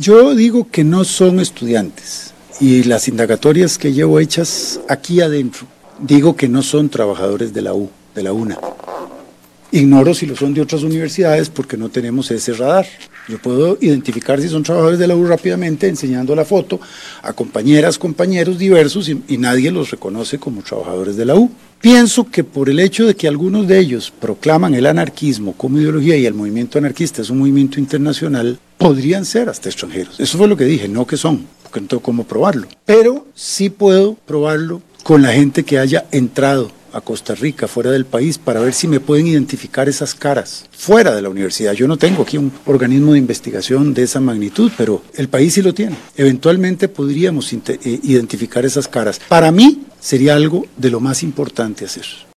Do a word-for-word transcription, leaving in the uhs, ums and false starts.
Yo digo que no son estudiantes y las indagatorias que llevo hechas aquí adentro, digo que no son trabajadores de la U, de la UNA. Ignoro si lo son de otras universidades porque no tenemos ese radar. Yo puedo identificar si son trabajadores de la U rápidamente enseñando la foto a compañeras, compañeros diversos y, y nadie los reconoce como trabajadores de la U. Pienso que por el hecho de que algunos de ellos proclaman el anarquismo como ideología y el movimiento anarquista es un movimiento internacional, podrían ser hasta extranjeros. Eso fue lo que dije, no que son, porque no tengo cómo probarlo. Pero sí puedo probarlo con la gente que haya entrado a Costa Rica, fuera del país, para ver si me pueden identificar esas caras fuera de la universidad. Yo no tengo aquí un organismo de investigación de esa magnitud, pero el país sí lo tiene. Eventualmente podríamos identificar esas caras. Para mí sería algo de lo más importante hacer.